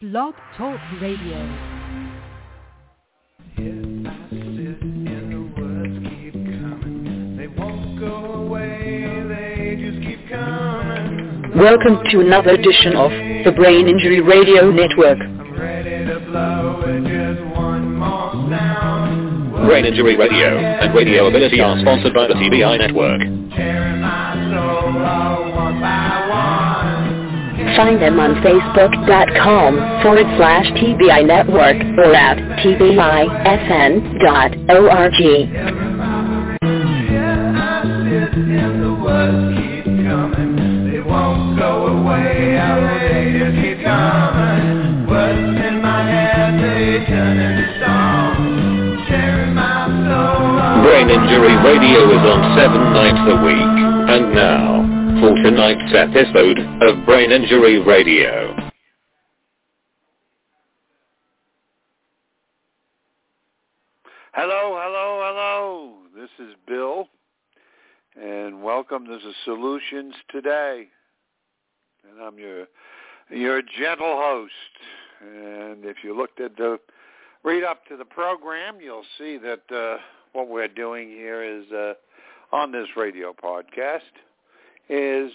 Blog Talk Radio. Welcome to another edition of the Brain Injury Radio Network. Brain Injury Radio and Radio Ability are sponsored by the TBI Network. Find them on Facebook.com/TBI Network or at tbifn.org. Brain Injury Radio is on 7 nights a week. And now, for tonight's episode of Brain Injury Radio. Hello. This is Bill, and welcome. This is Solutions Today, and I'm your gentle host. And if you looked at the read up to the program, you'll see that what we're doing here is on this radio podcast is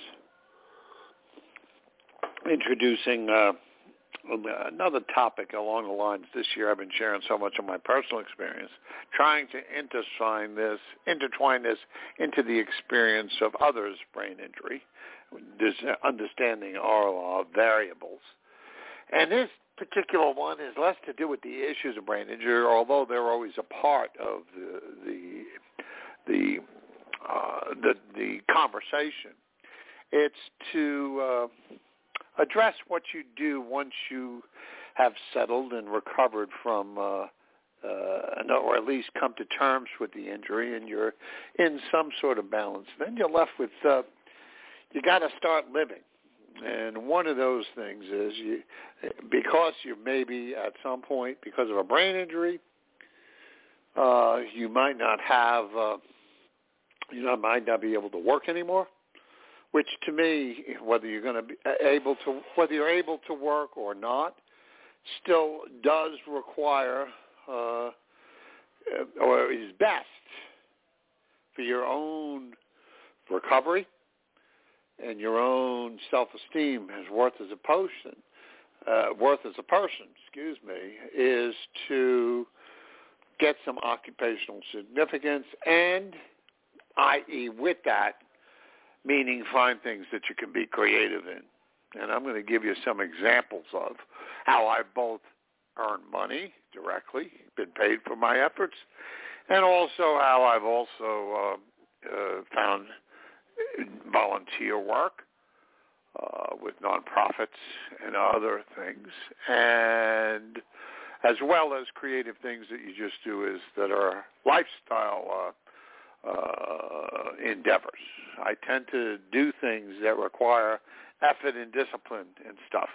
introducing another topic along the lines. This year I've been sharing so much of my personal experience, trying to intertwine this into the experience of others' brain injury, understanding our variables. And this particular one is less to do with the issues of brain injury, although they're always a part of the conversation. It's to address what you do once you have settled and recovered from, or at least come to terms with the injury, and you're in some sort of balance. Then you're left with, you got to start living. And one of those things is because you maybe at some point, because of a brain injury, you might not have, might not be able to work anymore. Which to me, whether you're able to work or not, still does require, or is best for your own recovery and your own self-esteem as worth as a person, is to get some occupational significance and, i.e., with that, meaning find things that you can be creative in. And I'm going to give you some examples of how I both earned money directly, been paid for my efforts, and also how I've also found volunteer work with nonprofits and other things, and as well as creative things that you just do that are lifestyle endeavors. I tend to do things that require effort and discipline and stuff.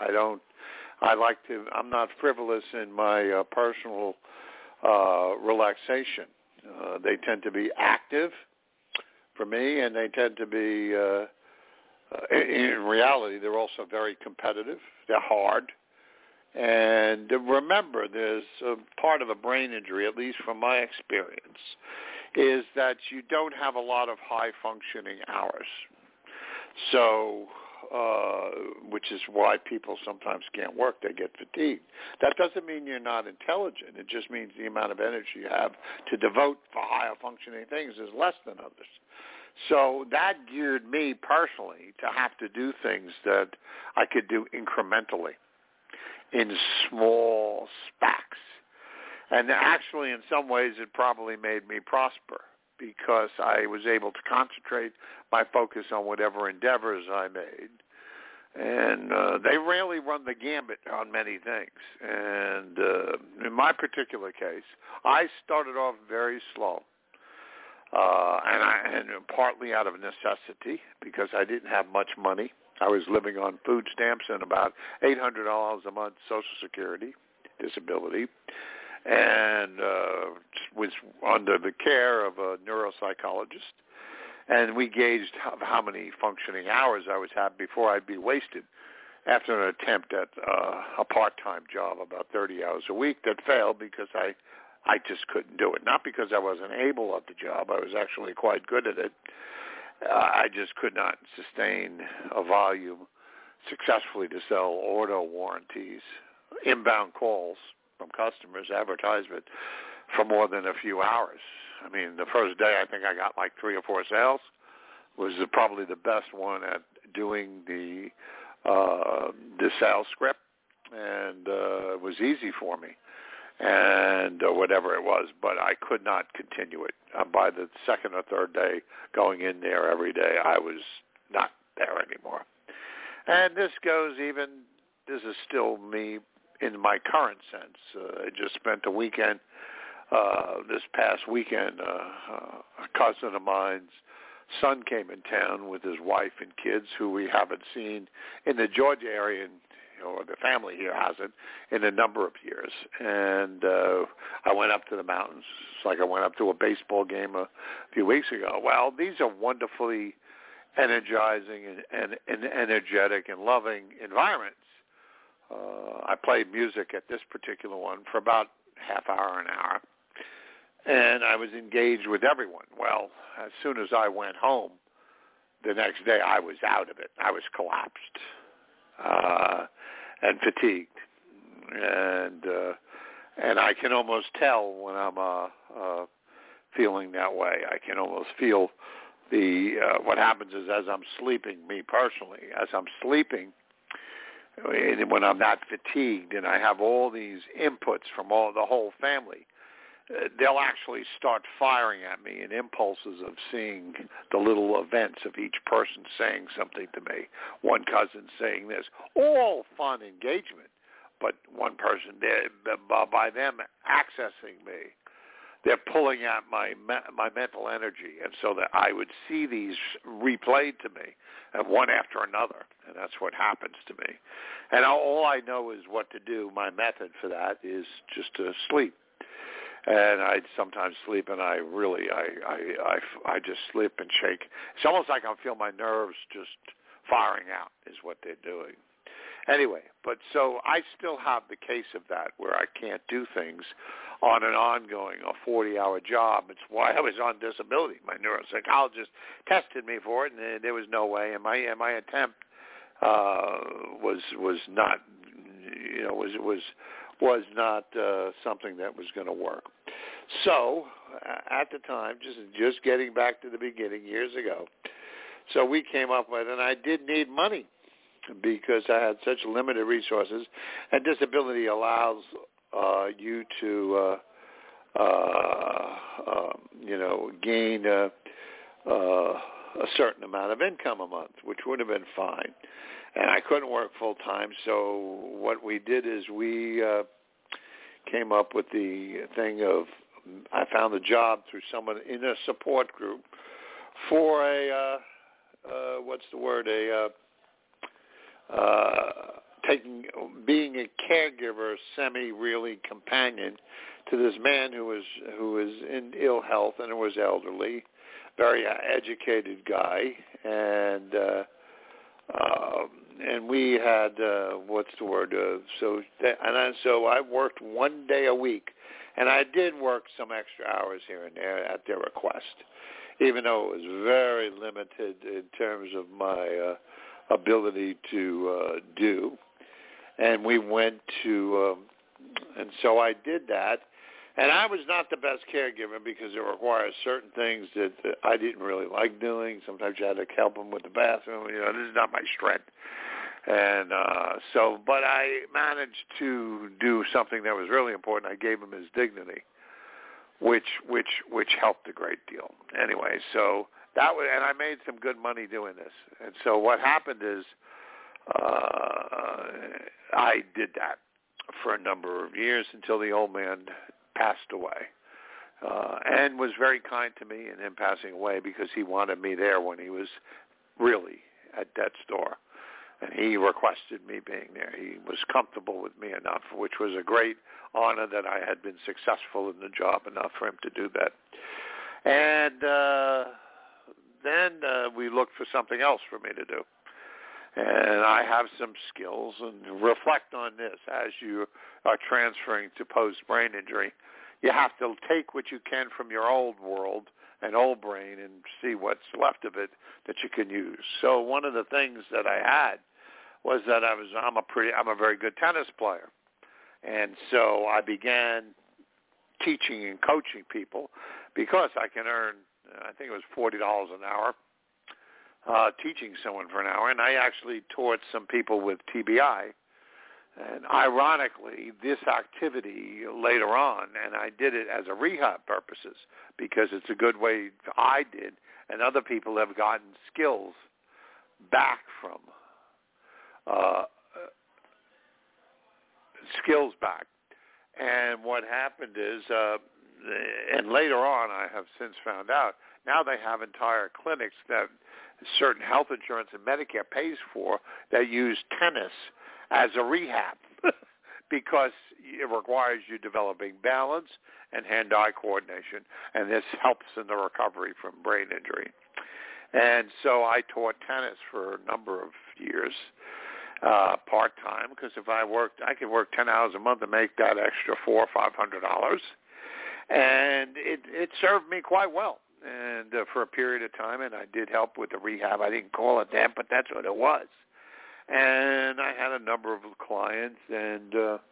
I'm not frivolous in my personal relaxation. They tend to be active for me, and they tend to be, in reality, they're also very competitive. They're hard. And remember, there's a part of a brain injury, at least from my experience, is that you don't have a lot of high-functioning hours. So, which is why people sometimes can't work. They get fatigued. That doesn't mean you're not intelligent. It just means the amount of energy you have to devote for higher-functioning things is less than others. So that geared me personally to have to do things that I could do incrementally in small spacks. And actually, in some ways, it probably made me prosper because I was able to concentrate my focus on whatever endeavors I made. And they rarely run the gambit on many things. And in my particular case, I started off very slow. And partly out of necessity because I didn't have much money. I was living on food stamps and about $800 a month Social Security disability, and was under the care of a neuropsychologist. And we gauged how many functioning hours I would have before I'd be wasted. after an attempt at a part-time job about 30 hours a week that failed because I just couldn't do it. Not because I wasn't able at the job. I was actually quite good at it. I just could not sustain a volume successfully to sell auto warranties, inbound calls from customers, advertisement, for more than a few hours. I mean, the first day I think I got like 3 or 4 sales. Was probably the best one at doing the sales script, and it was easy for me, and whatever it was, but I could not continue it. By the second or third day going in there every day, I was not there anymore. And this is still me in my current sense. I just spent a weekend, this past weekend, a cousin of mine's son came in town with his wife and kids, who we haven't seen in the Georgia area, or the family here hasn't, in a number of years. And I went up to the mountains. It's like I went up to a baseball game a few weeks ago. Well, these are wonderfully energizing and energetic and loving environments. I played music at this particular one for about half hour, an hour. And I was engaged with everyone. Well, as soon as I went home, the next day I was out of it. I was collapsed and fatigued, and I can almost tell when I'm feeling that way. I can almost feel what happens is as I'm sleeping. Me personally, as I'm sleeping, when I'm not fatigued, and I have all these inputs from the whole family. They'll actually start firing at me in impulses of seeing the little events of each person saying something to me. One cousin saying this, all fun engagement, but one person, by them accessing me, they're pulling at my mental energy, and so that I would see these replayed to me, one after another, and that's what happens to me. And all I know is what to do. My method for that is just to sleep. And I sometimes sleep, and I just sleep and shake. It's almost like I feel my nerves just firing out is what they're doing. Anyway, but so I still have the case of that where I can't do things on an ongoing, a 40-hour job. It's why I was on disability. My neuropsychologist tested me for it, and there was no way. And my attempt was not, was not something that was going to work. So at the time, just getting back to the beginning years ago, so we came up with, and I did need money because I had such limited resources, and disability allows you to, gain a certain amount of income a month, which would have been fine. And I couldn't work full time, so what we did is we came up with the thing of, I found a job through someone in a support group for being a caregiver, semi-really companion to this man who was in ill health and was elderly, very educated guy, and we had so I worked one day a week, and I did work some extra hours here and there at their request, even though it was very limited in terms of my ability to do. And we went to, and so I did that. And I was not the best caregiver because it requires certain things that I didn't really like doing. Sometimes you had to help them with the bathroom. This is not my strength. And but I managed to do something that was really important. I gave him his dignity, which helped a great deal. Anyway, so that was, and I made some good money doing this. And so what happened is I did that for a number of years until the old man passed away, and was very kind to me in him passing away because he wanted me there when he was really at death's door. And he requested me being there. He was comfortable with me enough, which was a great honor that I had been successful in the job enough for him to do that. And then we looked for something else for me to do. And I have some skills, and reflect on this as you are transferring to post-brain injury. You have to take what you can from your old world and old brain and see what's left of it that you can use. So one of the things that I had was that I'm a very good tennis player. And so I began teaching and coaching people because I can earn, I think it was $40 an hour, teaching someone for an hour. And I actually taught some people with TBI. And ironically, this activity later on, and I did it as a rehab purposes because it's a good way I did, and other people have gotten skills back from skills back. And what happened is, and later on I have since found out, now they have entire clinics that certain health insurance and Medicare pays for that use tennis as a rehab because it requires you developing balance and hand-eye coordination, and this helps in the recovery from brain injury. And so I taught tennis for a number of years, part-time, because if I could work 10 hours a month and make that extra $400 or $500, and it served me quite well. And for a period of time, and I did help with the rehab. I didn't call it that, but that's what it was. And I had a number of clients and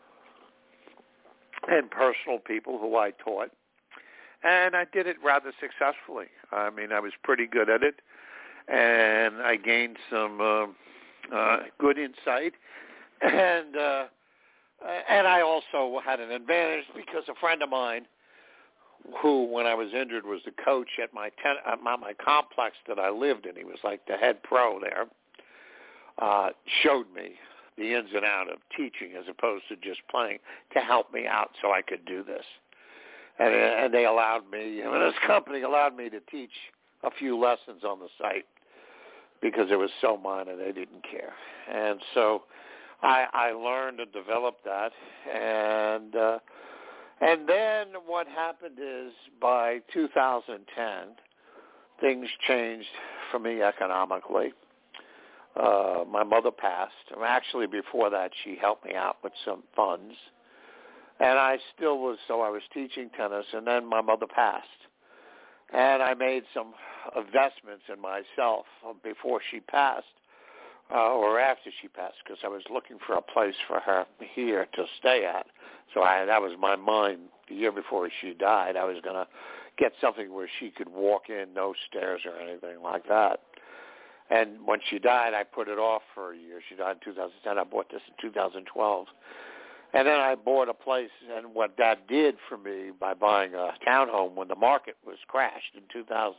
personal people who I taught, and I did it rather successfully. I mean, I was pretty good at it, and I gained some good insight, and I also had an advantage because a friend of mine, who, when I was injured, was the coach at my complex that I lived in. He was like the head pro there. Showed me the ins and outs of teaching as opposed to just playing to help me out so I could do this. And they allowed me, this company allowed me to teach a few lessons on the site because it was so minor they didn't care. And so I learned and developed that. And then what happened is by 2010, things changed for me economically. My mother passed. Actually, before that, she helped me out with some funds. And I was teaching tennis, and then my mother passed. And I made some investments in myself before she passed, or after she passed, because I was looking for a place for her here to stay at. So that was my mind. The year before she died, I was going to get something where she could walk in, no stairs or anything like that. And when she died, I put it off for a year. She died in 2010. I bought this in 2012. And then I bought a place, and what that did for me by buying a townhome when the market was crashed in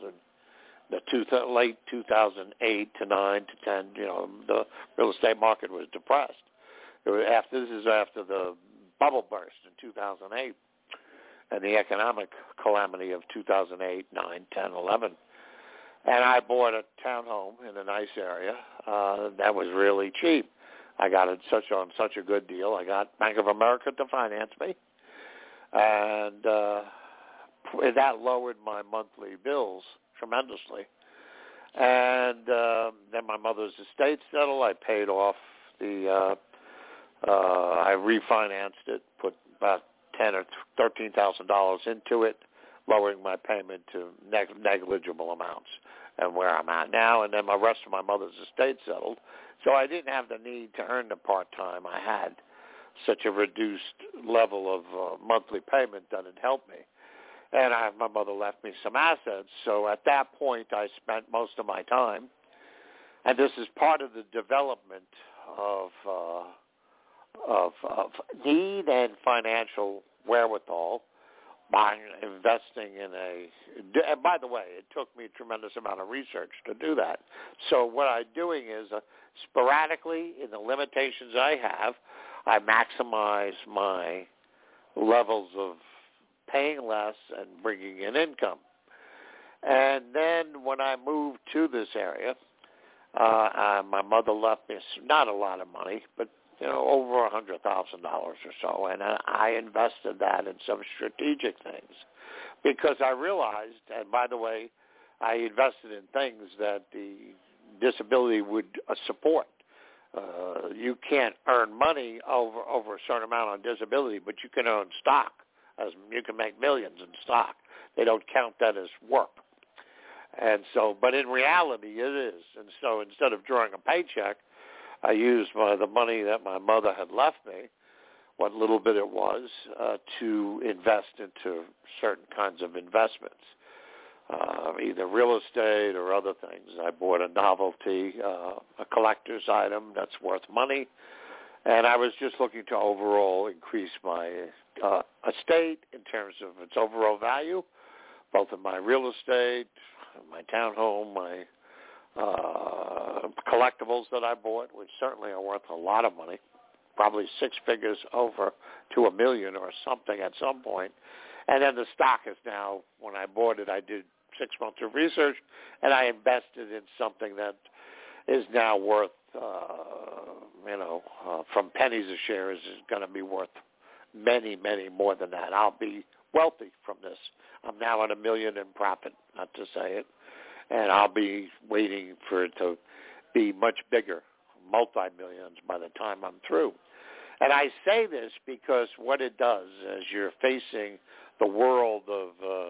late 2008 to 9 to 10, the real estate market was depressed. This is after the bubble burst in 2008 and the economic calamity of 2008, 9, 10, 11. And I bought a townhome in a nice area that was really cheap. I got it on such a good deal. I got Bank of America to finance me, and that lowered my monthly bills tremendously. And then my mother's estate settled. I paid off I refinanced it, put about $10,000 or $13,000 into it, lowering my payment to negligible amounts and where I'm at now. And then the rest of my mother's estate settled. So I didn't have the need to earn the part-time. I had such a reduced level of monthly payment that it helped me. And my mother left me some assets. So at that point, I spent most of my time. And this is part of the development of need and financial wherewithal by investing in and by the way, it took me a tremendous amount of research to do that. So what I'm doing is sporadically, in the limitations I have, I maximize my levels of paying less and bringing in income. And then when I moved to this area, my mother left me not a lot of money, but over $100,000 or so, and I invested that in some strategic things because I realized, and by the way, I invested in things that the disability would support. You can't earn money over a certain amount on disability, but you can earn stock. As you can make millions in stock. They don't count that as work. And so, but in reality, it is. And so instead of drawing a paycheck, I used the money that my mother had left me, what little bit it was, to invest into certain kinds of investments, either real estate or other things. I bought a novelty, a collector's item that's worth money, and I was just looking to overall increase my estate in terms of its overall value, both in my real estate, my townhome, my collectibles that I bought, which certainly are worth a lot of money, probably six figures over to $1 million or something at some point. And then the stock is now, when I bought it, I did 6 months of research, and I invested in something that is now worth, from pennies a share is going to be worth many, many more than that. I'll be wealthy from this. I'm now at $1 million in profit, not to say it, and I'll be waiting for it to be much bigger, multi-millions by the time I'm through. And I say this because what it does as you're facing the world of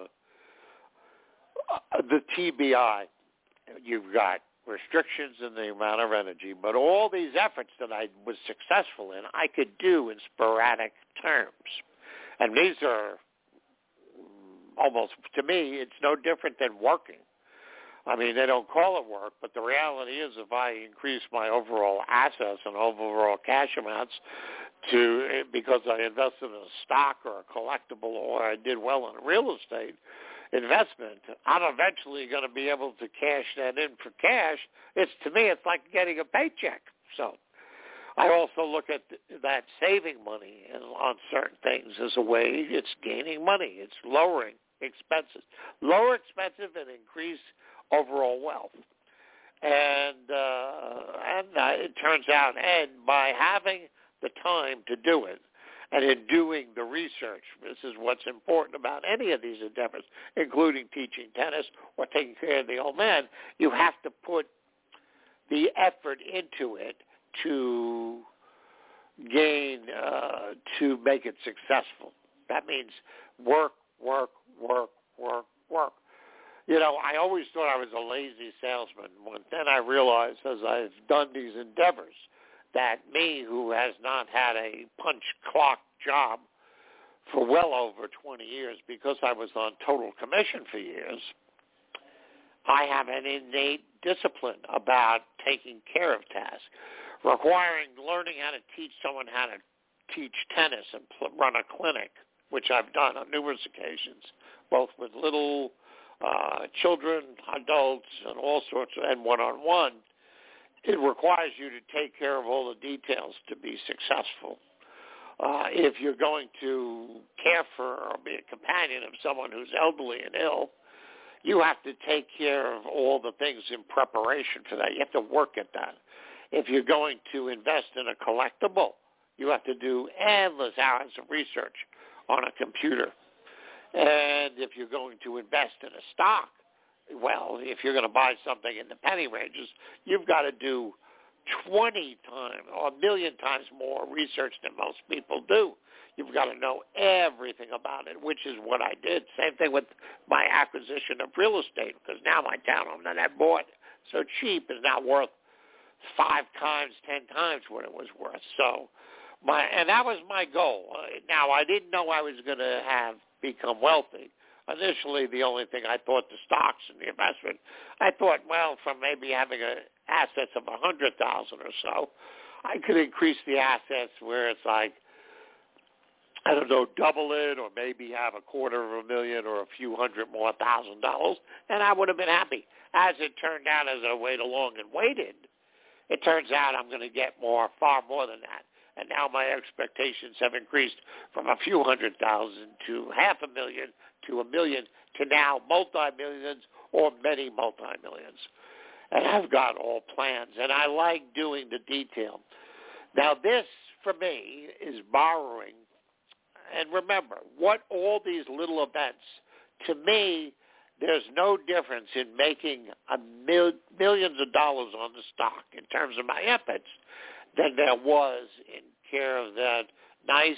the TBI, you've got restrictions in the amount of energy, but all these efforts that I was successful in, I could do in sporadic terms. And these are almost, to me, it's no different than working. I mean, they don't call it work, but the reality is if I increase my overall assets and overall cash amounts because I invested in a stock or a collectible or I did well in real estate investment, I'm eventually going to be able to cash that in for cash. To me, it's like getting a paycheck. So I also look at that saving money on certain things as a way it's gaining money. It's lowering expenses. Lower expenses and increase overall wealth. And it turns out, and by having the time to do it, and in doing the research, this is what's important about any of these endeavors, including teaching tennis or taking care of the old man, you have to put the effort into it to gain, to make it successful. That means work. I always thought I was a lazy salesman. Then I realized as I've done these endeavors that me, who has not had a punch clock job for well over 20 years because I was on total commission for years, I have an innate discipline about taking care of tasks, learning how to teach someone how to teach tennis and run a clinic, which I've done on numerous occasions, both with little children, adults, and all sorts, and one-on-one. It requires you to take care of all the details to be successful. If you're going to care for or be a companion of someone who's elderly and ill, you have to take care of all the things in preparation for that. You have to work at that. If you're going to invest in a collectible, you have to do endless hours of research on a computer. And if you're going to invest in a stock, well, if you're going to buy something in the penny ranges, you've got to do 20 times or 1 million times more research than most people do. You've got to know everything about it, which is what I did. Same thing with my acquisition of real estate, because now my townhome that I bought so cheap is now worth 5 times, 10 times what it was worth. So, and that was my goal. Now, I didn't know I was going to become wealthy. Initially, the only thing I thought, the stocks and the investment, I thought, well, from maybe having assets of 100,000 or so, I could increase the assets where it's like, I don't know, double it, or maybe have $250,000 or a few $100,000 more, and I would have been happy. As it turned out, as I waited along and waited, it turns out I'm going to get far more than that. And now my expectations have increased from a few 100,000 to $500,000 to $1 million to now multi-millions or many multi-millions. And I've got all plans, and I like doing the detail. Now this, for me, is borrowing. And remember, what all these little events, to me, there's no difference in making millions of dollars on the stock in terms of my efforts than there was in care of that nice,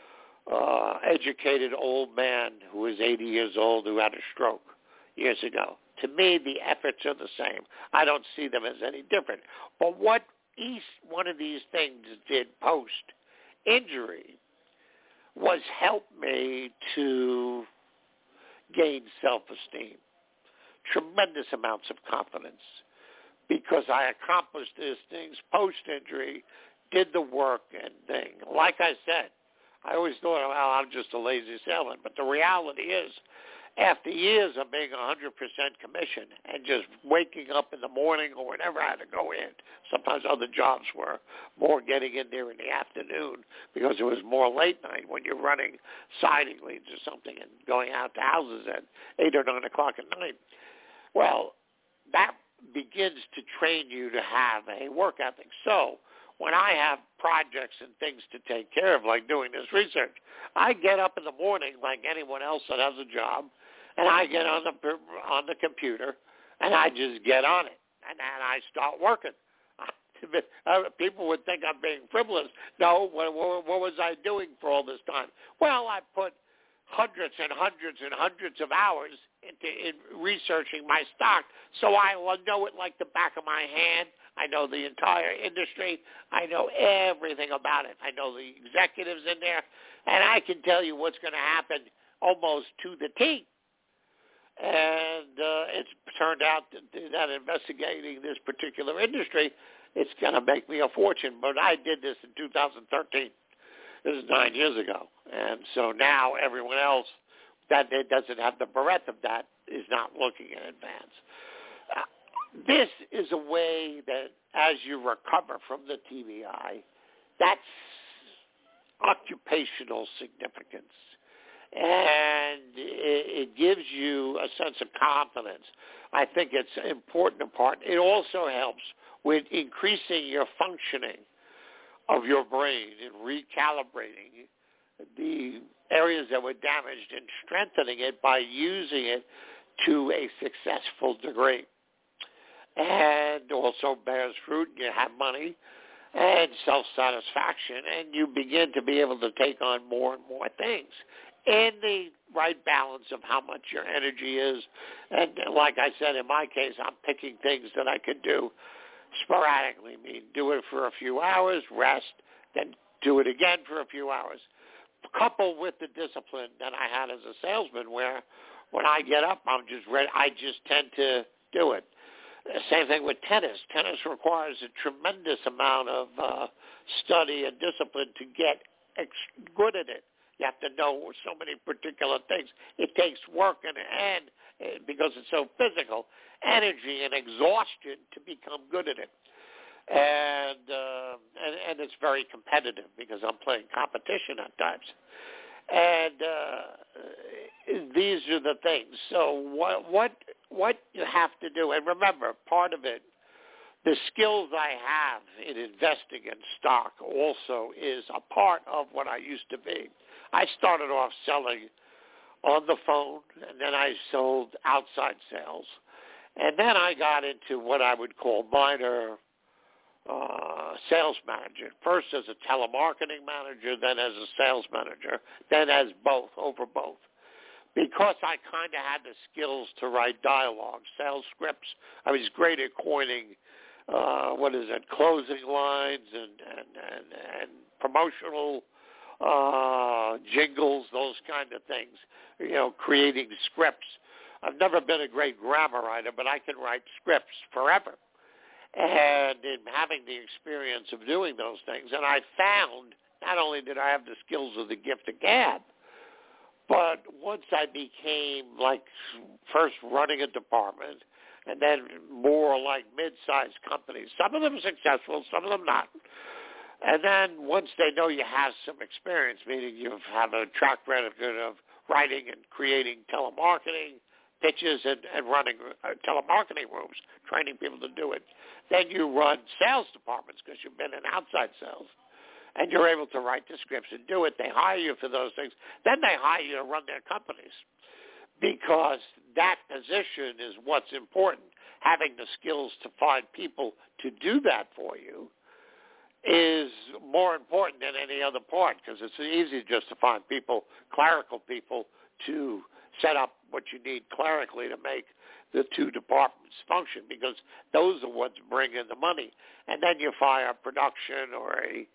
educated old man who was 80 years old who had a stroke years ago. To me, the efforts are the same. I don't see them as any different. But what each one of these things did post-injury was help me to gain self-esteem, tremendous amounts of confidence, because I accomplished these things post-injury, did the work and thing. Like I said, I always thought, well, I'm just a lazy salesman. But the reality is, after years of being 100% commission and just waking up in the morning or whenever I had to go in, sometimes other jobs were more getting in there in the afternoon because it was more late night when you're running siding leads or something and going out to houses at 8 or 9 o'clock at night. Well, that begins to train you to have a work ethic. So when I have projects and things to take care of, like doing this research, I get up in the morning like anyone else that has a job, and I get on the computer, and I just get on it, and then I start working. People would think I'm being frivolous. No, what was I doing for all this time? Well, I put hundreds and hundreds and hundreds of hours in researching my stock, so I will know it like the back of my hand. I know the entire industry. I know everything about it. I know the executives in there, and I can tell you what's going to happen almost to the T. And it's turned out that investigating this particular industry, it's going to make me a fortune. But I did this in 2013. This is 9 years ago. And so now everyone else that doesn't have the breadth of that is not looking in advance. This is a way that as you recover from the TBI, that's occupational significance. And it gives you a sense of confidence. I think it's an important part. It also helps with increasing your functioning of your brain and recalibrating the areas that were damaged and strengthening it by using it to a successful degree. And also bears fruit. You have money and self-satisfaction, and you begin to be able to take on more and more things in the right balance of how much your energy is. And like I said, in my case, I'm picking things that I could do sporadically. I mean, do it for a few hours, rest, then do it again for a few hours. Coupled with the discipline that I had as a salesman, where when I get up, I'm just ready. I just tend to do it. Same thing with tennis. Tennis requires a tremendous amount of study and discipline to get good at it. You have to know so many particular things. It takes work and because it's so physical, energy and exhaustion to become good at it. And it's very competitive because I'm playing competition at times. And these are the things. So what you have to do, and remember, part of it, the skills I have in investing in stock also is a part of what I used to be. I started off selling on the phone, and then I sold outside sales. And then I got into what I would call minor sales manager, first as a telemarketing manager, then as a sales manager, then as both, over both. Because I kind of had the skills to write dialogue, sales scripts. I was great at coining, closing lines and promotional jingles, those kind of things, creating scripts. I've never been a great grammar writer, but I can write scripts forever. And in having the experience of doing those things, and I found not only did I have the skills of the gift of gab, but once I became like first running a department and then more like mid-sized companies, some of them successful, some of them not. And then once they know you have some experience, meaning you have a track record of writing and creating telemarketing pitches and running telemarketing rooms, training people to do it, then you run sales departments because you've been in outside sales. And you're able to write the scripts and do it. They hire you for those things. Then they hire you to run their companies. because that position is what's important. Having the skills to find people to do that for you is more important than any other part, because it's easy just to find people, clerical people, to set up what you need clerically to make the two departments function, because those are what's bringing the money. And then you fire production or a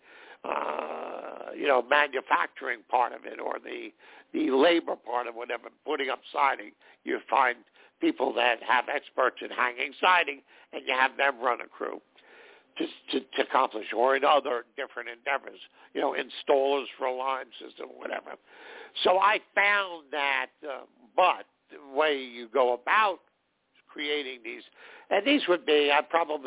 manufacturing part of it, or the labor part of whatever, putting up siding. You find people that have experts in hanging siding, and you have them run a crew to accomplish, or in other different endeavors, installers for a line system, whatever. So I found that, but the way you go about creating these, and these would be, I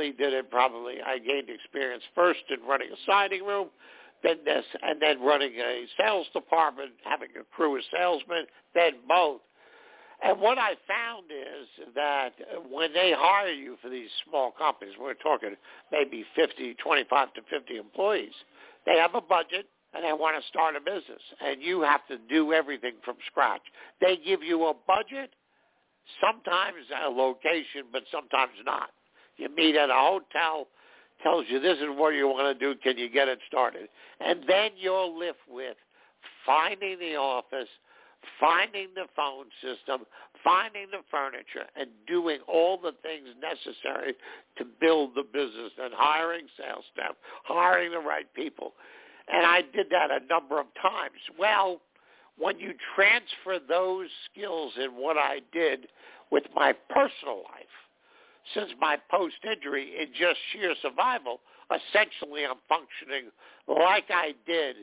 gained experience first in running a siding room, then this, and then running a sales department, having a crew of salesmen, then both. And what I found is that when they hire you for these small companies, we're talking maybe 25 to 50 employees, they have a budget and they want to start a business, and you have to do everything from scratch. They give you a budget, sometimes a location, but sometimes not. You meet at a hotel, tells you this is what you want to do, can you get it started? And then you're left with finding the office, finding the phone system, finding the furniture, and doing all the things necessary to build the business, and hiring sales staff, hiring the right people. And I did that a number of times. Well, when you transfer those skills in what I did with my personal life, since my post-injury in just sheer survival, essentially I'm functioning like I did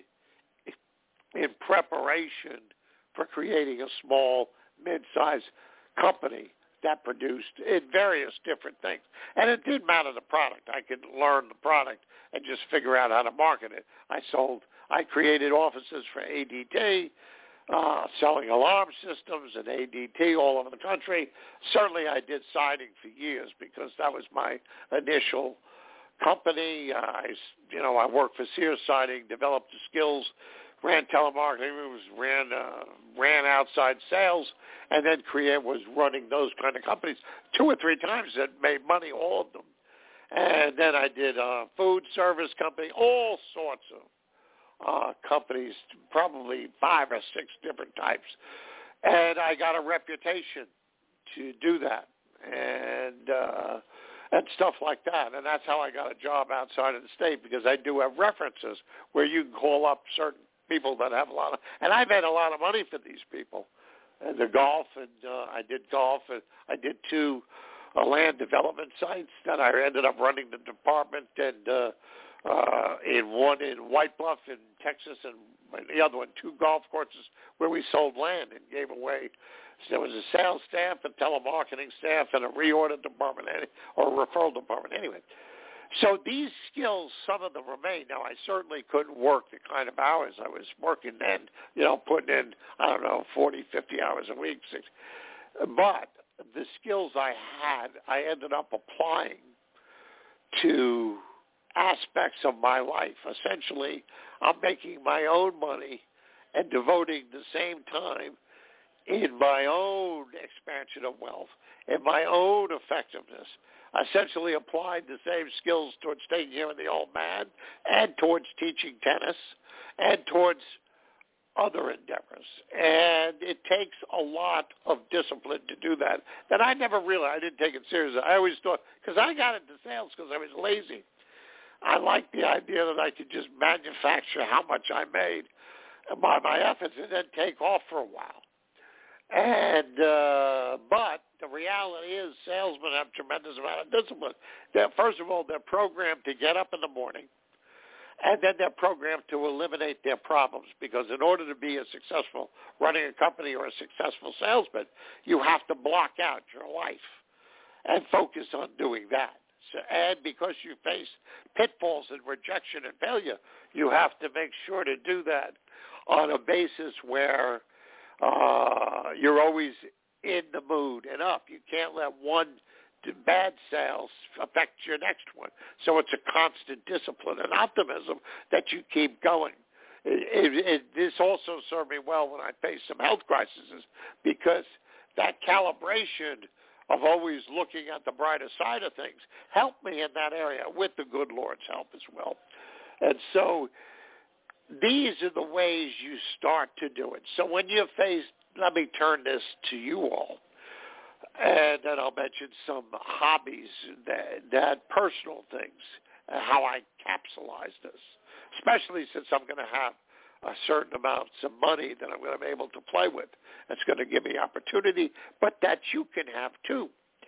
in preparation for creating a small, mid-sized company that produced in various different things. And it didn't matter the product. I could learn the product and just figure out how to market it. I created offices for ADT, selling alarm systems and ADT all over the country. Certainly I did siding for years because that was my initial company. I worked for Sears Siding, developed the skills, ran telemarketing, ran outside sales, and then was running those kind of companies 2 or 3 times that made money, all of them. And then I did a food service company, all sorts of companies, probably 5 or 6 different types. And I got a reputation to do that and stuff like that. And that's how I got a job outside of the state, because I do have references where you can call up certain people that have and I made a lot of money for these people. And the golf, and I did golf, and I did 2 land development sites that I ended up running the department, and in one in White Bluff in Texas, and the other one 2 golf courses where we sold land and gave away. So there was a sales staff, a telemarketing staff, and a reorder department, or a referral department anyway. So these skills, some of them remain. Now, I certainly couldn't work the kind of hours I was working then, putting in, 40, 50 hours a week. But the skills I had, I ended up applying to aspects of my life. Essentially, I'm making my own money and devoting the same time in my own expansion of wealth, in my own effectiveness. Essentially applied the same skills towards taking care of the old man, and towards teaching tennis, and towards other endeavors. And it takes a lot of discipline to do that I never realized. I didn't take it seriously. I always thought, because I got into sales because I was lazy. I liked the idea that I could just manufacture how much I made by my efforts and then take off for a while. And but the reality is salesmen have a tremendous amount of discipline. First of all, they're programmed to get up in the morning, and then they're programmed to eliminate their problems, because in order to be a successful running a company or a successful salesman, you have to block out your life and focus on doing that. So, and because you face pitfalls and rejection and failure, you have to make sure to do that on a basis where you're always in the mood and up. You can't let one bad sales affect your next one. So it's a constant discipline and optimism that you keep going. This also served me well when I faced some health crises, because that calibration of always looking at the brighter side of things helped me in that area with the good Lord's help as well. And so these are the ways you start to do it. So when you're faced, let me turn this to you all, and then I'll mention some hobbies, that personal things, how I capsulize this, especially since I'm going to have a certain amount of money that I'm going to be able to play with. That's going to give me opportunity, but that you can have too.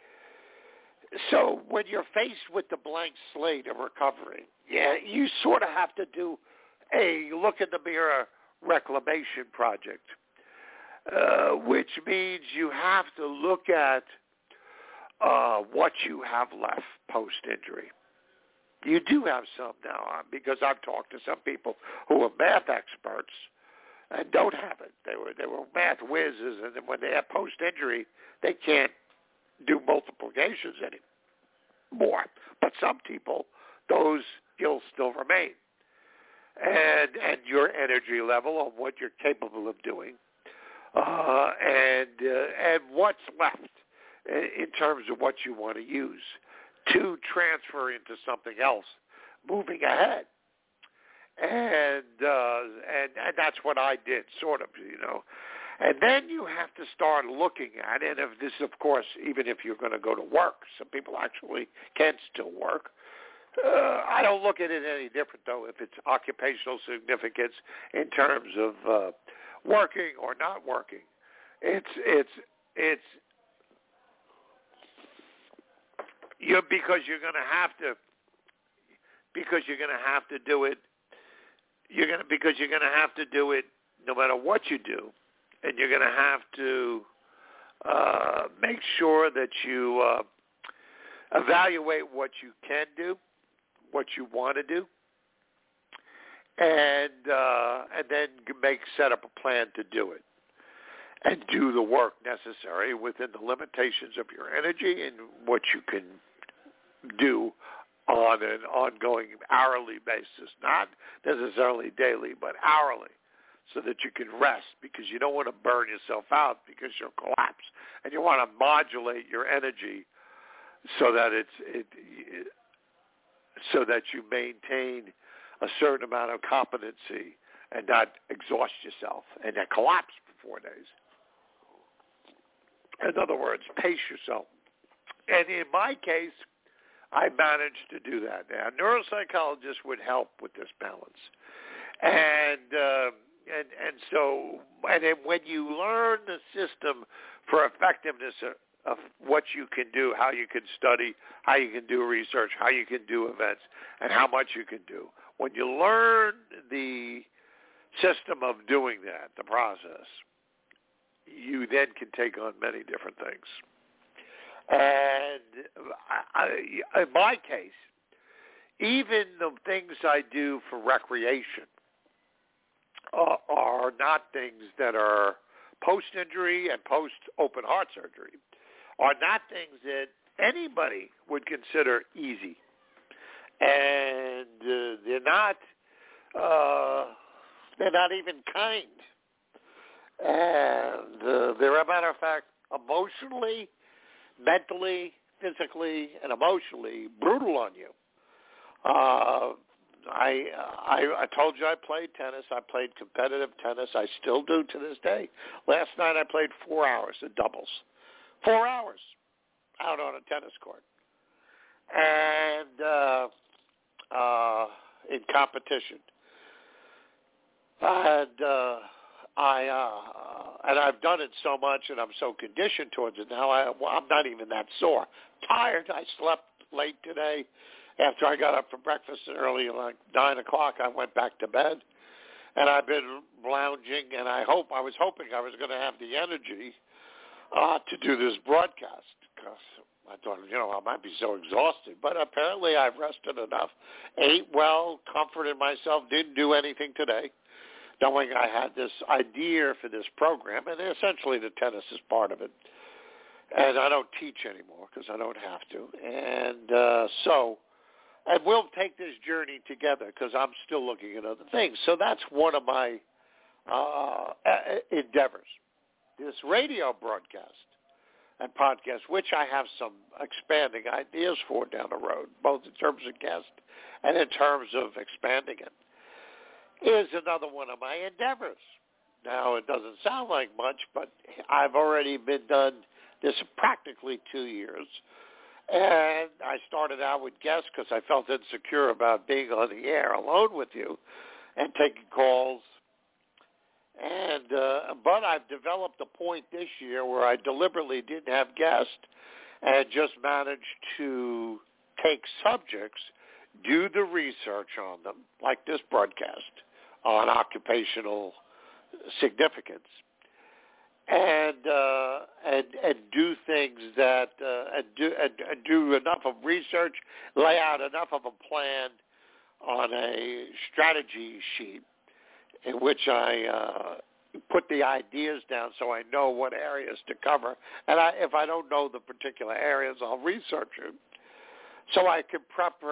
So when you're faced with the blank slate of recovery, you sort of have to do a look in the mirror reclamation project, which means you have to look at what you have left post-injury. You do have some now, because I've talked to some people who are math experts and don't have it. They were math whizzes, and then when they have post-injury, they can't do multiplications anymore. But some people, those skills still remain. And your energy level on what you're capable of doing, and what's left in terms of what you want to use to transfer into something else, moving ahead. And that's what I did, sort of, And then you have to start looking at it. And if this, of course, even if you're going to go to work, some people actually can still work. I don't look at it any different, though, if it's occupational significance in terms of working or not working. It's because you're going to have to do it. Because you're going to have to do it no matter what you do, and you're going to have to make sure that you evaluate what you can do, what you want to do, and then set up a plan to do it, and do the work necessary within the limitations of your energy and what you can do on an ongoing hourly basis, not necessarily daily, but hourly, so that you can rest, because you don't want to burn yourself out because you'll collapse, and you want to modulate your energy so that so that you maintain a certain amount of competency and not exhaust yourself and then collapse for 4 days. In other words, pace yourself. And in my case, I managed to do that. Now, neuropsychologists would help with this balance. And then when you learn the system for effectiveness of what you can do, how you can study, how you can do research, how you can do events, and how much you can do, when you learn the system of doing that, the process, you then can take on many different things. And in my case, even the things I do for recreation are not things that are post-injury and post-open heart surgery, are not things that anybody would consider easy. And they're not even kind. And they're, a matter of fact, emotionally, mentally, physically, and emotionally brutal on you. I told you I played tennis. I played competitive tennis. I still do to this day. Last night I played 4 hours of doubles. 4 hours out on a tennis court. And in competition. And I've done it so much, and I'm so conditioned towards it now, I'm not even that sore. Tired. I slept late today. After I got up for breakfast early, like 9 o'clock, I went back to bed. And I've been lounging, and I was hoping I was going to have the energy to do this broadcast, because I thought, I might be so exhausted. But apparently I've rested enough, ate well, comforted myself, didn't do anything today, knowing I had this idea for this program, and essentially the tennis is part of it. And I don't teach anymore because I don't have to. And and we'll take this journey together because I'm still looking at other things. So that's one of my endeavors. This radio broadcast and podcasts, which I have some expanding ideas for down the road, both in terms of guests and in terms of expanding it, is another one of my endeavors. Now, it doesn't sound like much, but I've already been done this practically 2 years. And I started out with guests because I felt insecure about being on the air alone with you and taking calls. And but I've developed a point this year where I deliberately didn't have guests and just managed to take subjects, do the research on them, like this broadcast on occupational significance, and do things that and do enough of research, lay out enough of a plan on a strategy sheet in which I put the ideas down so I know what areas to cover. And if I don't know the particular areas, I'll research it so I can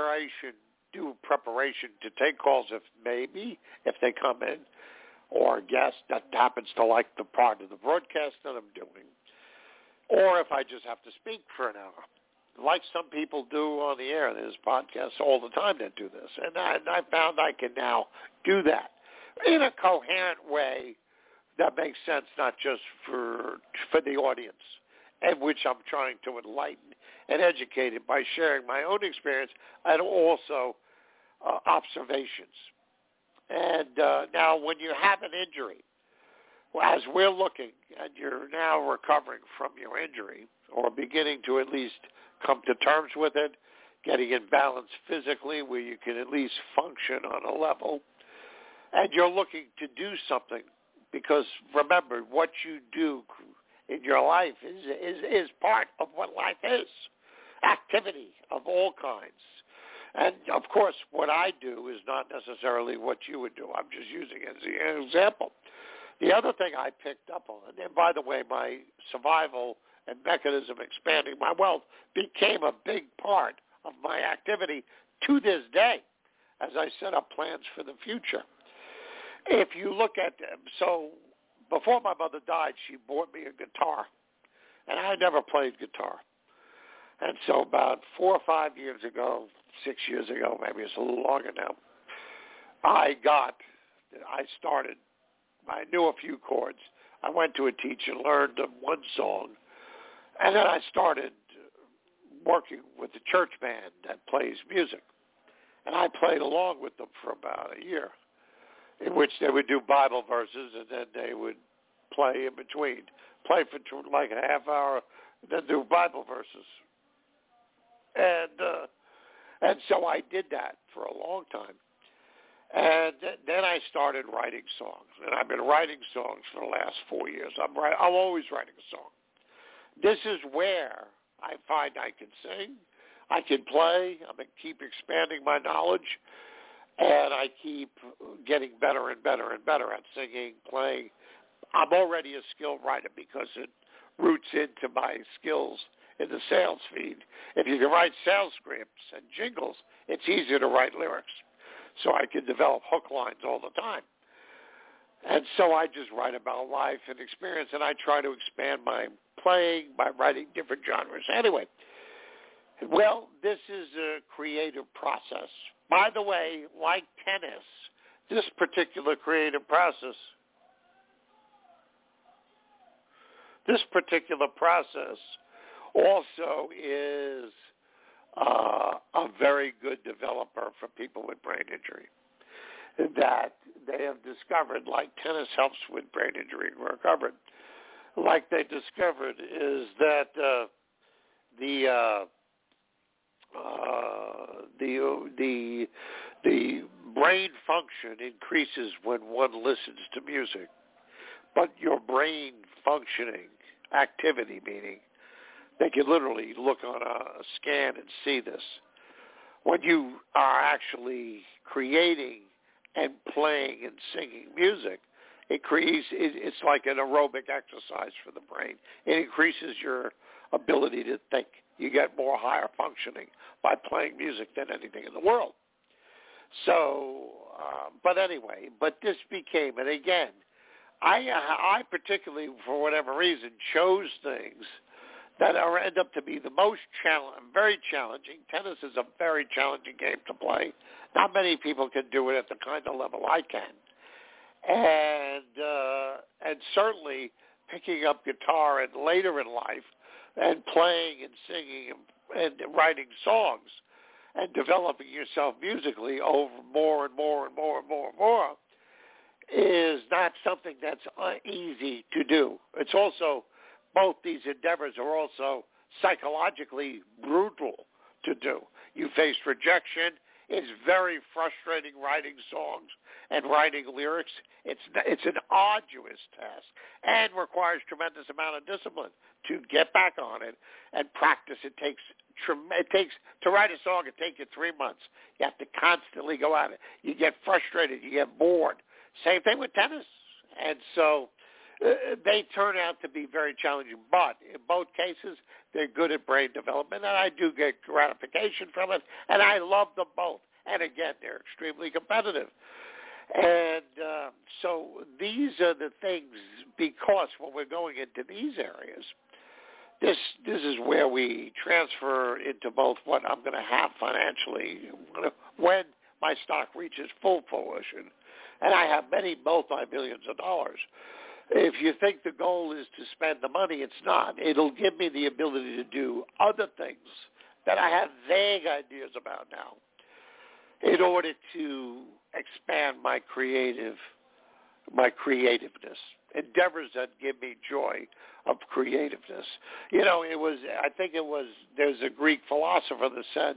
do preparation to take calls if they come in, or a guest that happens to like the part of the broadcast that I'm doing, or if I just have to speak for an hour, like some people do on the air. There's podcasts all the time that do this, and I found I can now do that in a coherent way that makes sense, not just for the audience, and which I'm trying to enlighten and educate it by sharing my own experience and also observations. And now when you have an injury, as we're looking, and you're now recovering from your injury or beginning to at least come to terms with it, getting in balance physically where you can at least function on a level, and you're looking to do something, because remember, what you do in your life is part of what life is, activity of all kinds. And, of course, what I do is not necessarily what you would do. I'm just using it as an example. The other thing I picked up on, and by the way, my survival and mechanism expanding my wealth became a big part of my activity to this day as I set up plans for the future. If you look at them, so before my mother died, she bought me a guitar, and I never played guitar. And so about 4 or 5 years ago, 6 years ago, maybe it's a little longer now, I knew a few chords. I went to a teacher, learned one song, and then I started working with the church band that plays music. And I played along with them for about a year, in which they would do Bible verses, and then they would play in between, play for like a half hour, then do Bible verses. And so I did that for a long time. And then I started writing songs, and I've been writing songs for the last 4 years. I'm always writing a song. This is where I find I can sing, I can play, I'm going to keep expanding my knowledge, and I keep getting better and better and better at singing, playing. I'm already a skilled writer because it roots into my skills in the sales feed. If you can write sales scripts and jingles, it's easier to write lyrics. So I can develop hook lines all the time. And so I just write about life and experience, and I try to expand my playing by writing different genres. Anyway, well, this is a creative process. By the way, like tennis, this particular creative process also is a very good developer for people with brain injury. That they have discovered, like tennis helps with brain injury recovery, like they discovered is that the brain function increases when one listens to music, but your brain functioning activity, meaning they can literally look on a scan and see this. When you are actually creating and playing and singing music, it's like an aerobic exercise for the brain. It increases your ability to think. You get more higher functioning by playing music than anything in the world. So, but this became, and again, I particularly, for whatever reason, chose things that end up to be the most very challenging. Tennis is a very challenging game to play. Not many people can do it at the kind of level I can. And certainly picking up guitar and later in life and playing and singing and writing songs and developing yourself musically over more and more and more and more and more is not something that's easy to do. It's also, both these endeavors are also psychologically brutal to do. You face rejection. It's very frustrating writing songs and writing lyrics. It's an arduous task and requires tremendous amount of discipline to get back on it and practice. It takes to write a song. It takes you 3 months. You have to constantly go at it. You get frustrated. You get bored. Same thing with tennis. And so they turn out to be very challenging. But in both cases, they're good at brain development, and I do get gratification from it, and I love them both. And again, they're extremely competitive. And so these are the things, because when we're going into these areas, this is where we transfer into both what I'm going to have financially when my stock reaches full fruition, and I have many multi-millions of dollars. If you think the goal is to spend the money, it's not. It'll give me the ability to do other things that I have vague ideas about now in order to expand my creativeness, endeavors that give me joy of creativeness. You know, there's a Greek philosopher that said,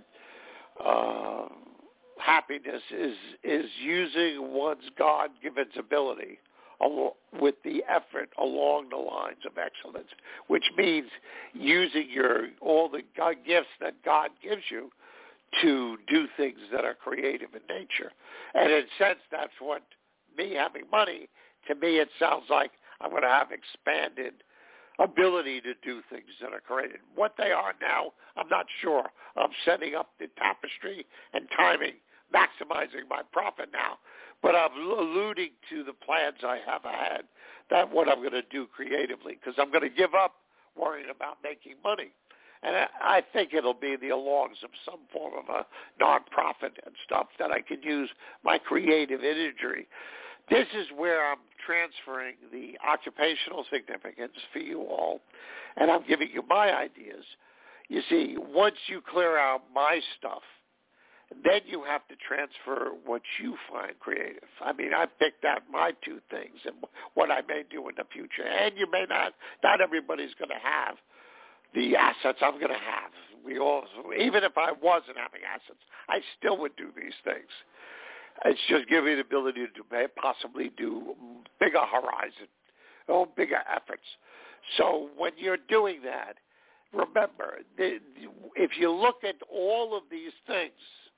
happiness is using one's God-given ability with the effort along the lines of excellence, which means using all the gifts that God gives you to do things that are creative in nature. And in a sense, that's what me having money, to me it sounds like I'm going to have expanded ability to do things that are creative. What they are now, I'm not sure. I'm setting up the tapestry and timing, maximizing my profit now. But I'm alluding to the plans I have ahead, that what I'm going to do creatively, because I'm going to give up worrying about making money. And I think it'll be the alongs of some form of a nonprofit and stuff that I can use my creative imagery. This is where I'm transferring the occupational significance for you all, and I'm giving you my ideas. You see, once you clear out my stuff, then you have to transfer what you find creative. I mean, I picked out my two things and what I may do in the future. And you may not everybody's going to have the assets I'm going to have. Even if I wasn't having assets, I still would do these things. It's just giving me the ability to possibly do bigger horizon, bigger efforts. So when you're doing that, remember, if you look at all of these things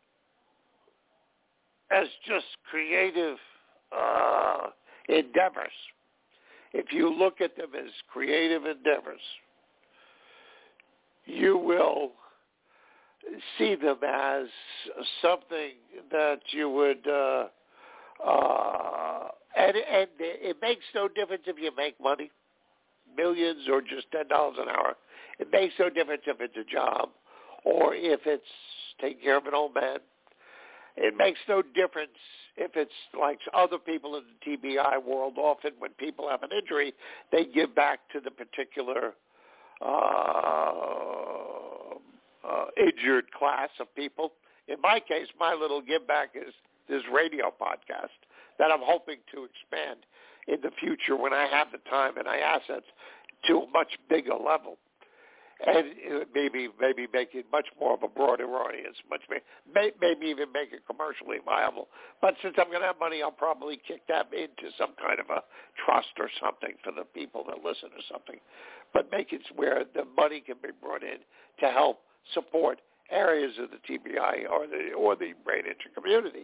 as just creative endeavors, if you look at them as creative endeavors, you will see them as something that you would, and it makes no difference if you make money, millions or just $10 an hour. It makes no difference if it's a job or if it's taking care of an old man. It makes no difference if it's like other people in the TBI world. Often when people have an injury, they give back to the particular injured class of people. In my case, my little give back is this radio podcast that I'm hoping to expand in the future when I have the time and I assets to a much bigger level. And maybe make it much more of a broader audience, maybe even make it commercially viable. But since I'm going to have money, I'll probably kick that into some kind of a trust or something for the people that listen or something. But make it where the money can be brought in to help support areas of the TBI or the brain injury community.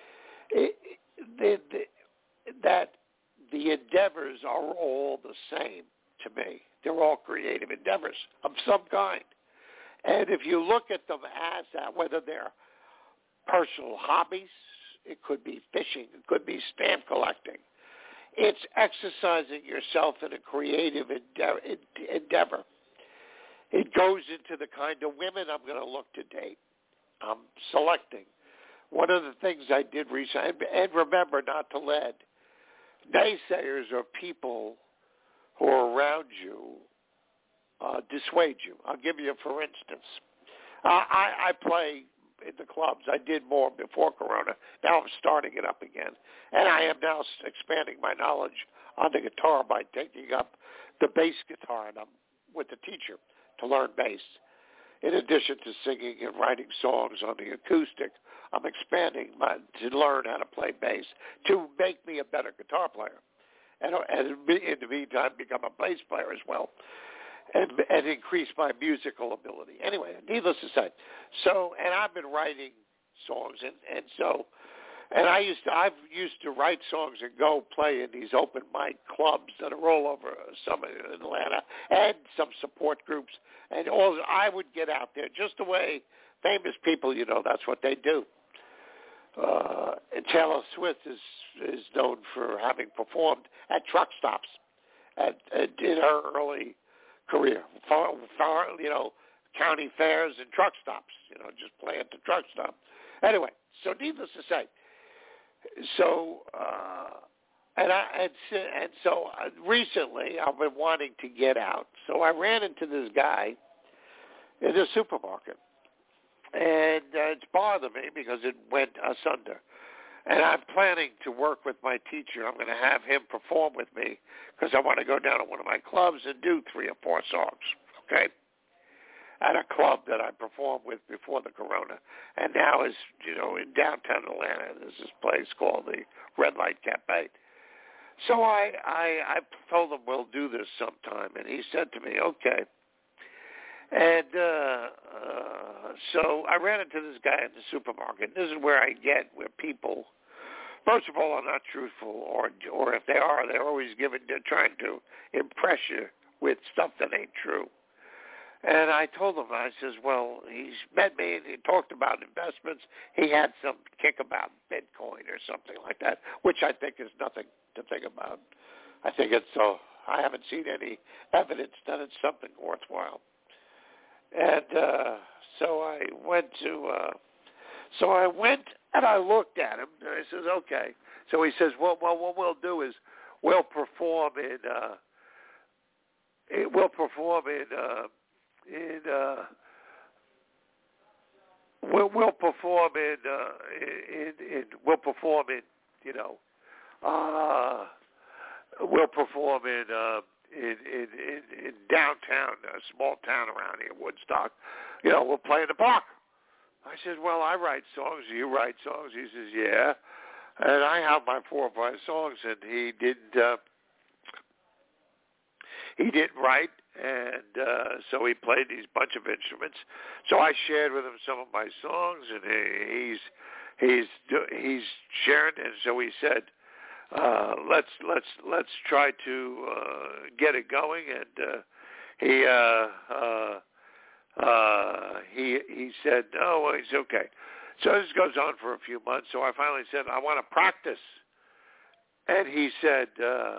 That the endeavors are all the same to me. They're all creative endeavors of some kind. And if you look at them as that, whether they're personal hobbies, it could be fishing, it could be stamp collecting. It's exercising yourself in a creative endeavor. It goes into the kind of women I'm going to look to date. I'm selecting. One of the things I did recently, and remember not to let naysayers or people who are around you dissuade you. I'll give you, for instance, I play in the clubs. I did more before Corona. Now I'm starting it up again. And I am now expanding my knowledge on the guitar by taking up the bass guitar, and I'm with the teacher to learn bass. In addition to singing and writing songs on the acoustic, I'm expanding to learn how to play bass to make me a better guitar player. And in the meantime, become a bass player as well. And increase my musical ability. Anyway, needless to say. So, and I've been writing songs, I've used to write songs and go play in these open mic clubs that are all over, some in Atlanta, and some support groups. And I would get out there just the way famous people, that's what they do. And Taylor Swift is known for having performed at truck stops in her early career, county fairs and truck stops, just play at the truck stop. Anyway, so needless to say, recently I've been wanting to get out. So I ran into this guy in the supermarket, and it's bothered me because it went asunder. And I'm planning to work with my teacher. I'm going to have him perform with me because I want to go down to one of my clubs and do 3 or 4 songs, okay, at a club that I performed with before the Corona. And now is, in downtown Atlanta, there's this place called the Red Light Cafe. So I told him we'll do this sometime, and he said to me, okay. And so I ran into this guy in the supermarket. This is where I get where people, first of all, are not truthful, or if they are, they're always trying to impress you with stuff that ain't true. And I told him, I says, well, he's met me and he talked about investments. He had some kick about Bitcoin or something like that, which I think is nothing to think about. I think I haven't seen any evidence that it's something worthwhile. And so I went and I looked at him, and I says, okay. So he says, well, what we'll do is we'll perform in downtown, a small town around here, Woodstock. We'll play in the park. I said, well, I write songs. You write songs? He says, yeah. And I have my 4 or 5 songs, and he didn't write, and so he played these bunch of instruments. So I shared with him some of my songs, and he's sharing. And so he said, let's try to get it going. And he said, oh, well, he's okay. So this goes on for a few months. So I finally said, I want to practice. And he said,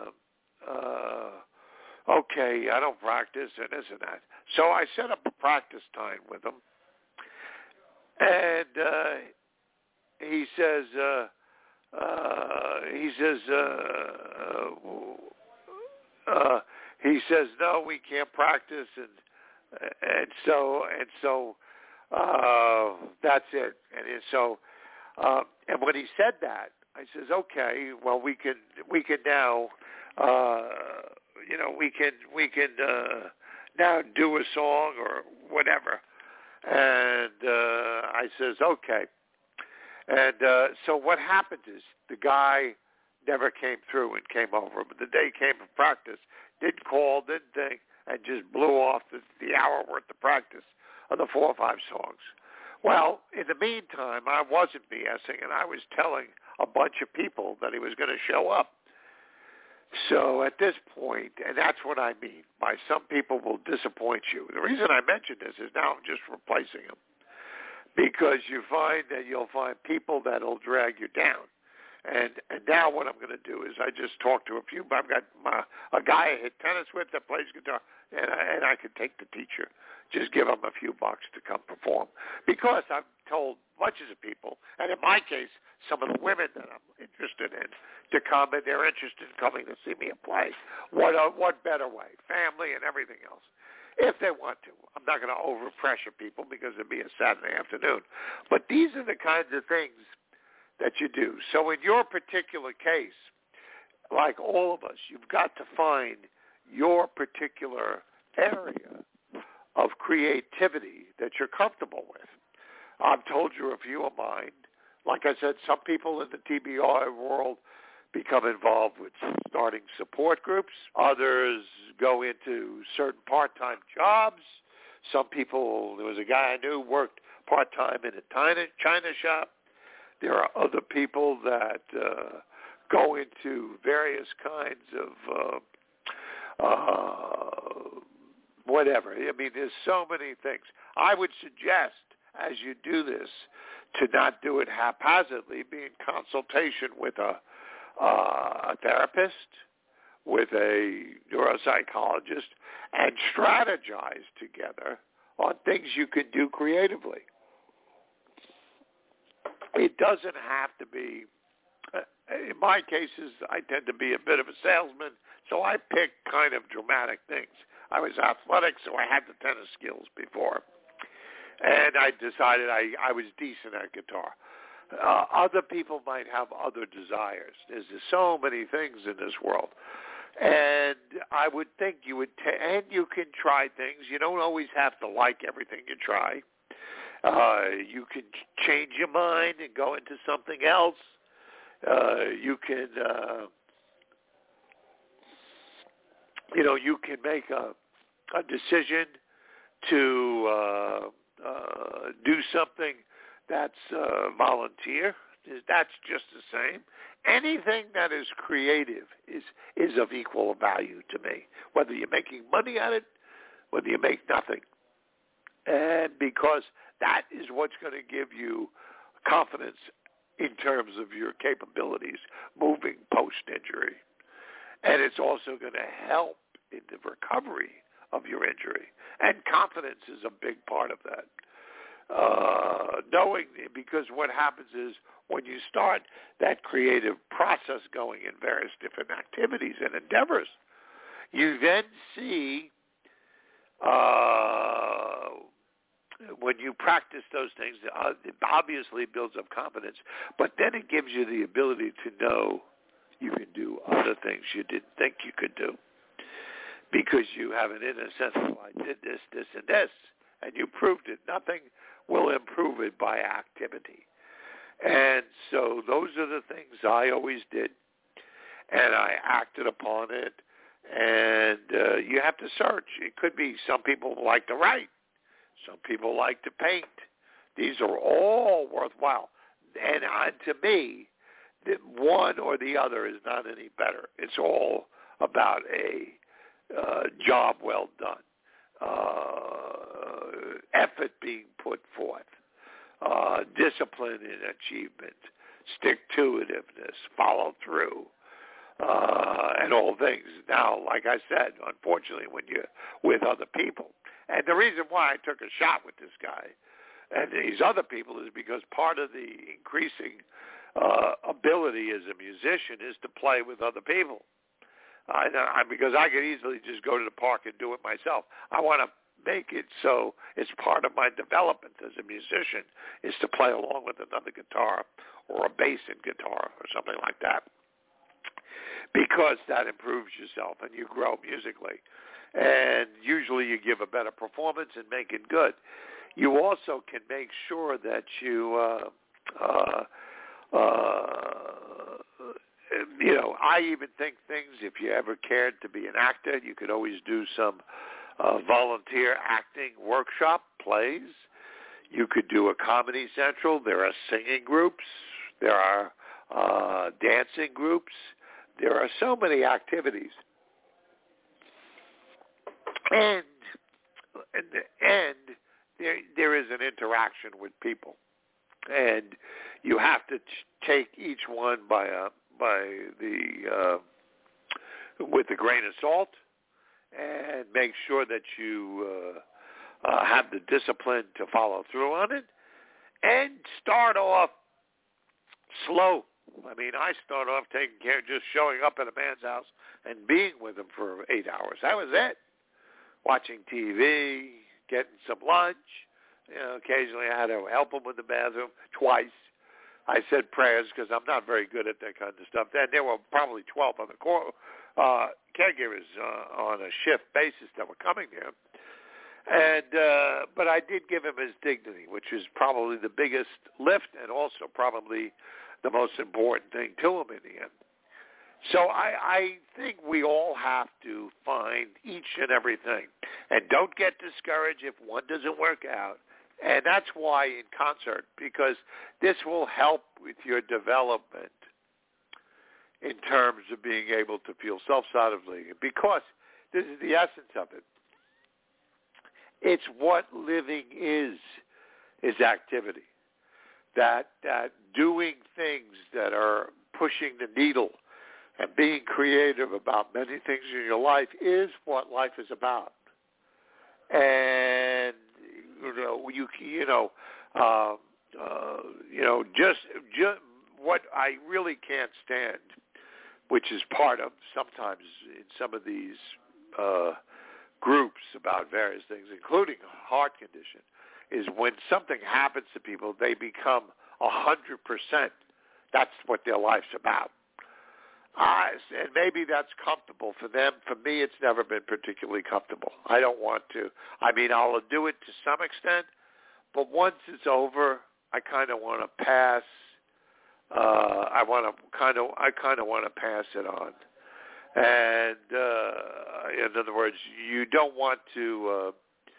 okay, I don't practice and this and that. So I set up a practice time with him. And he says, no, we can't practice, and so that's it. And so, and when he said that, I says, okay, well, we can now, we can now do a song or whatever. And I says, okay. And so what happened is the guy never came through and came over. But the day he came for practice, didn't call, didn't think, and just blew off the hour worth of practice of the 4 or 5 songs. Well, in the meantime, I wasn't BSing, and I was telling a bunch of people that he was going to show up. So at this point, and that's what I mean by some people will disappoint you. The reason I mention this is now I'm just replacing them. Because you find that you'll find people that will drag you down. And now what I'm going to do is I just talk to a few. I've got a guy I hit tennis with that plays guitar, and I could take the teacher, just give him a few bucks to come perform. Because I've told bunches of people, and in my case, some of the women that I'm interested in, to come, and they're interested in coming to see me play. What better way? Family and everything else. If they want to. I'm not going to overpressure people because it'd be a Saturday afternoon. But these are the kinds of things that you do. So in your particular case, like all of us, you've got to find your particular area of creativity that you're comfortable with. I've told you a few of mine. Like I said, some people in the TBI world become involved with starting support groups. Others go into certain part-time jobs. Some people, there was a guy I knew worked part-time in a China shop. There are other people that go into various kinds of whatever. I mean, there's so many things. I would suggest, as you do this, to not do it haphazardly, be in consultation with a therapist, with a neuropsychologist, and strategize together on things you can do creatively. It doesn't have to be, in my cases, I tend to be a bit of a salesman, so I pick kind of dramatic things. I was athletic, so I had the tennis skills before. And I decided I was decent at guitar. Other people might have other desires. There's so many things in this world. And I would think you would, and you can try things. You don't always have to like everything you try. You can change your mind and go into something else. You can, you can make a decision to do something that's volunteer. That's just the same. Anything that is creative is of equal value to me, whether you're making money at it, whether you make nothing. And because that is what's going to give you confidence in terms of your capabilities moving post-injury. And it's also going to help in the recovery of your injury. And confidence is a big part of that. Knowing, because what happens is when you start that creative process going in various different activities and endeavors, you then see when you practice those things, it obviously builds up confidence, but then it gives you the ability to know you can do other things you didn't think you could do because you have an inner sense of, well, I did this, this, and this, and you proved it. Nothing will improve it by activity. And so those are the things I always did, and I acted upon it. And you have to search. It could be some people like to write. Some people like to paint. These are all worthwhile. And to me, one or the other is not any better. It's all about a job well done, effort being put forth, discipline in achievement, stick-to-itiveness, follow through, and all things. Now, like I said, unfortunately, when you're with other people, and the reason why I took a shot with this guy and these other people is because part of the increasing ability as a musician is to play with other people. Because I could easily just go to the park and do it myself. I want to make it so it's part of my development as a musician is to play along with another guitar or a bass and guitar or something like that, because that improves yourself and you grow musically. And usually you give a better performance and make it good. You also can make sure that you, I even think things, if you ever cared to be an actor, you could always do some volunteer acting workshop plays. You could do a Comedy Central. There are singing groups. There are dancing groups. There are so many activities. And in the end, there is an interaction with people. and you have to take each one with a grain of salt, and make sure that you have the discipline to follow through on it, and start off slow. I mean, I start off taking care, just showing up at a man's house and being with him for 8 hours. That was it. Watching TV, getting some lunch. Occasionally I had to help him with the bathroom twice. I said prayers because I'm not very good at that kind of stuff. Then there were probably 12 other caregivers on a shift basis that were coming there. But I did give him his dignity, which is probably the biggest lift and also probably the most important thing to him in the end. So I think we all have to find each and everything. And don't get discouraged if one doesn't work out. And that's why in concert, because this will help with your development in terms of being able to feel self-satisfied. Because this is the essence of it. It's what living is activity. That doing things that are pushing the needle and being creative about many things in your life is what life is about. And just what I really can't stand, which is part of sometimes in some of these groups about various things, including heart condition, is when something happens to people, they become 100%. That's what their life's about. And maybe that's comfortable for them. For me, it's never been particularly comfortable. I don't want to. I mean, I'll do it to some extent, but once it's over, I kind of want to pass. I kind of want to pass it on. And in other words, you don't want to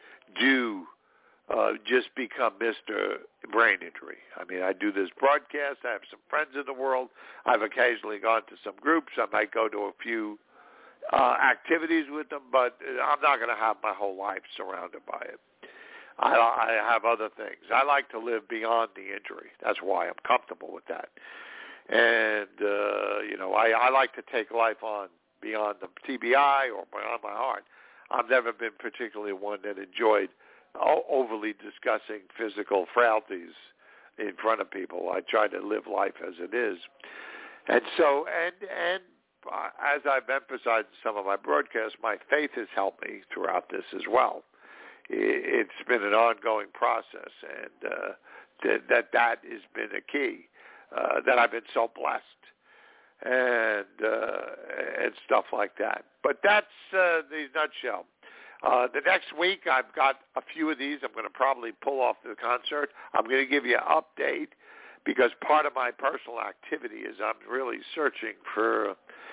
just become Mr. Brain Injury. I mean, I do this broadcast. I have some friends in the world. I've occasionally gone to some groups. I might go to a few activities with them, but I'm not going to have my whole life surrounded by it. I have other things. I like to live beyond the injury. That's why I'm comfortable with that. And, I like to take life on beyond the TBI or beyond my heart. I've never been particularly one that enjoyed overly discussing physical frailties in front of people. I try to live life as it is. And so, and as I've emphasized in some of my broadcasts, my faith has helped me throughout this as well. It's been an ongoing process, and that has been a key, that I've been so blessed and stuff like that. But that's the nutshell. The next week, I've got a few of these. I'm going to probably pull off the concert. I'm going to give you an update because part of my personal activity is I'm really searching for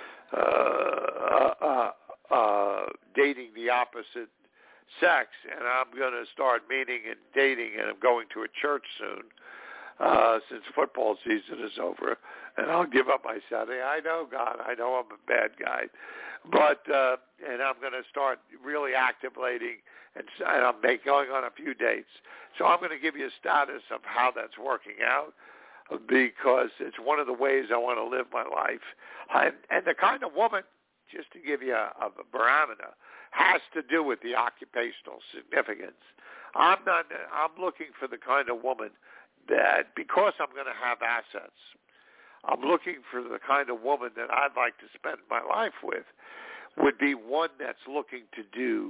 dating the opposite sex, and I'm going to start meeting and dating, and I'm going to a church soon since football season is over, and I'll give up my Saturday. I know, God, I know I'm a bad guy. But and I'm going to start really activating, and I'm going on a few dates. So I'm going to give you a status of how that's working out because it's one of the ways I want to live my life. And the kind of woman, just to give you a barometer, has to do with the occupational significance. I'm looking for the kind of woman that, because I'm going to have assets, I'm looking for the kind of woman that I'd like to spend my life with, would be one that's looking to do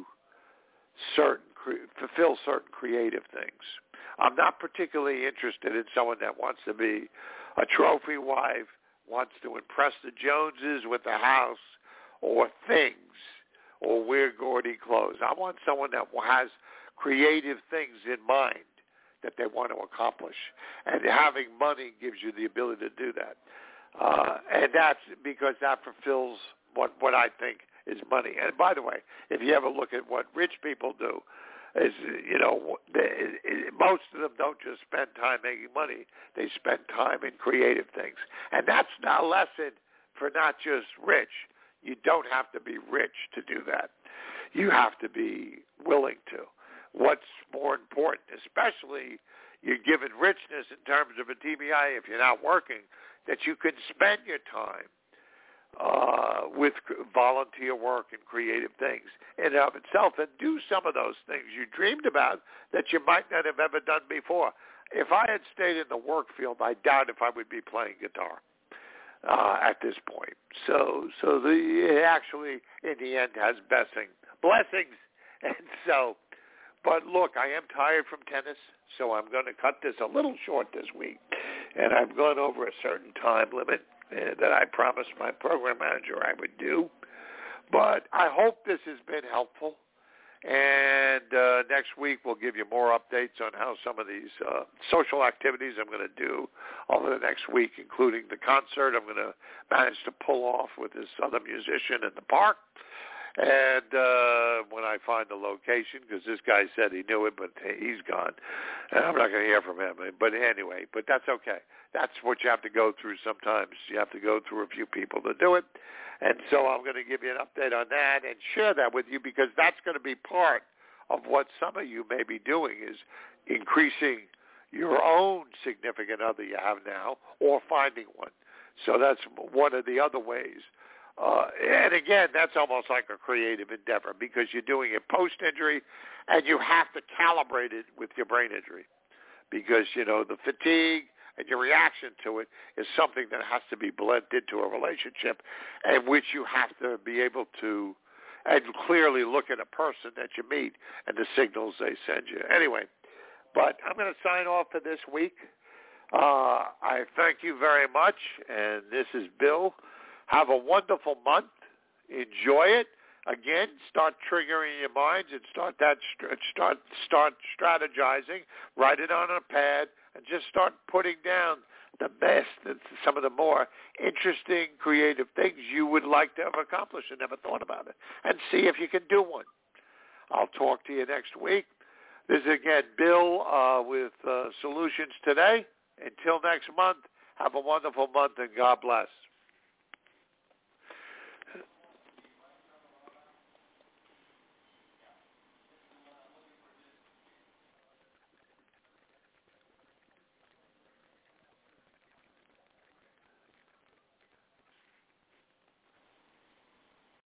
fulfill certain creative things. I'm not particularly interested in someone that wants to be a trophy wife, wants to impress the Joneses with the house or things or wear gaudy clothes. I want someone that has creative things in mind that they want to accomplish. And having money gives you the ability to do that. And that's because that fulfills what I think is money. And by the way, if you ever look at what rich people do, is, most of them don't just spend time making money. They spend time in creative things. And that's not a lesson for not just rich. You don't have to be rich to do that. You have to be willing to. What's more important, especially you're given richness in terms of a TBI if you're not working, that you can spend your time with volunteer work and creative things in and of itself, and do some of those things you dreamed about that you might not have ever done before. If I had stayed in the work field, I doubt if I would be playing guitar at this point. So it actually, in the end, has blessings. And so, but look, I am tired from tennis, so I'm going to cut this a little short this week. And I've gone over a certain time limit that I promised my program manager I would do. But I hope this has been helpful. And next week we'll give you more updates on how some of these social activities I'm going to do over the next week, including the concert I'm going to manage to pull off with this other musician in the park. And when I find the location, because this guy said he knew it, but he's gone, and I'm not going to hear from him. But anyway, but that's okay. That's what you have to go through sometimes. You have to go through a few people to do it. And so I'm going to give you an update on that and share that with you, because that's going to be part of what some of you may be doing, is increasing your own significant other you have now, or finding one. So that's one of the other ways. And again, that's almost like a creative endeavor, because you're doing it post-injury, and you have to calibrate it with your brain injury, because, the fatigue and your reaction to it is something that has to be blended into a relationship, and which you have to be able to and clearly look at a person that you meet and the signals they send you. Anyway, but I'm going to sign off for this week. I thank you very much, and this is Bill. Have a wonderful month. Enjoy it. Again, start triggering your minds and start strategizing. Write it on a pad and just start putting down the best and some of the more interesting, creative things you would like to have accomplished and never thought about it, and see if you can do one. I'll talk to you next week. This is, again, Bill with Solutions Today. Until next month, have a wonderful month, and God bless.